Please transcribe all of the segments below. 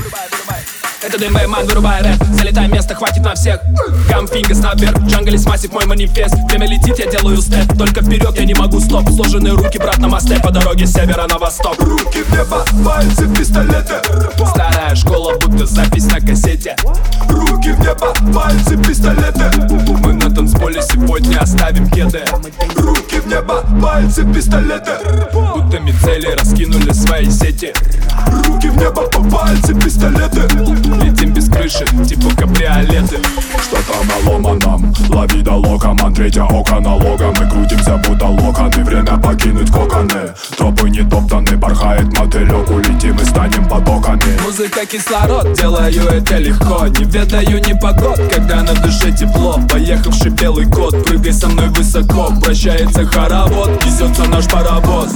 Это ДМБ-ман, вырубай рэп. Залетай, место хватит на всех. Камфингас наверх, джанглис массив, мой манифест. Время летит, я делаю степ. Только вперед, я не могу стоп. Сложенные руки, брат, на мосте. По дороге с севера на восток. Руки в небо, пальцы, пистолеты. Старая школа, будто запись на кассете. Руки в небо, пальцы, пистолеты. Мы на танцполе сегодня оставим кеды. Руки в небо, пальцы, пистолеты. Будто мицели раскинули свои сети. Руки в небо, по пальцы, пистолеты. Летим без крыши, типа кабриолеты. Что-то наломано, лови да локоман. Третье око налога, мы крутимся будто локоны. Время покинуть коконы, тропы не топтаны. Порхает мотылек, улетим и станем потоками. Музыка кислород, делаю это легко. Не ведаю ни погод, когда на душе тепло. Поехавший белый кот, прыгай со мной высоко. Прощается хоровод, несется наш паровоз.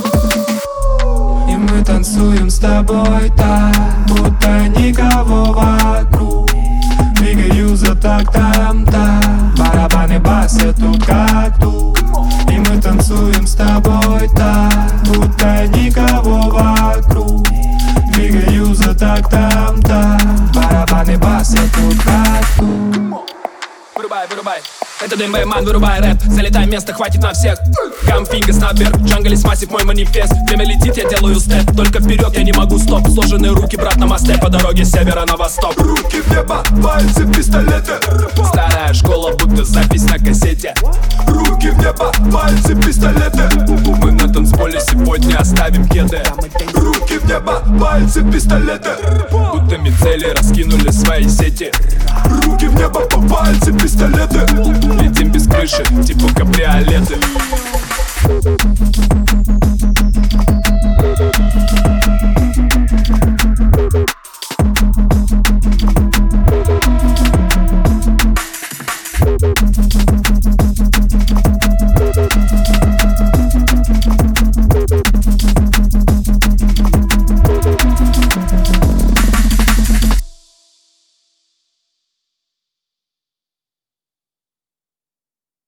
И мы танцуем с тобой так, будто никого вокруг. Двигаю за тактом так, барабаны басят тут как тут. И мы танцуем с тобой так, будто никого вокруг. Двигаю за тактом так, барабаны басят тут как тут. Вырубай, вырубай. Это ДМБ-ман, вырубай рэп. Залетай, место хватит на всех. Камфингас наверх, джанглис массив, мой манифест. Время летит, я делаю степ. Только вперед, я не могу стоп. Сложенные руки, брат, на мосте. По дороге с севера на восток. Руки в небо, пальцы, пистолеты. Старая школа, будто запись на кассете. Руки в небо, пальцы, пистолеты. Мы на танцполе сегодня оставим кеды. Руки в небо, пальцы, пистолеты. Будто мицели раскинули свои сети. Руки в небо, по пальцы, пистолеты. Летим без крыши, типа кабриолеты.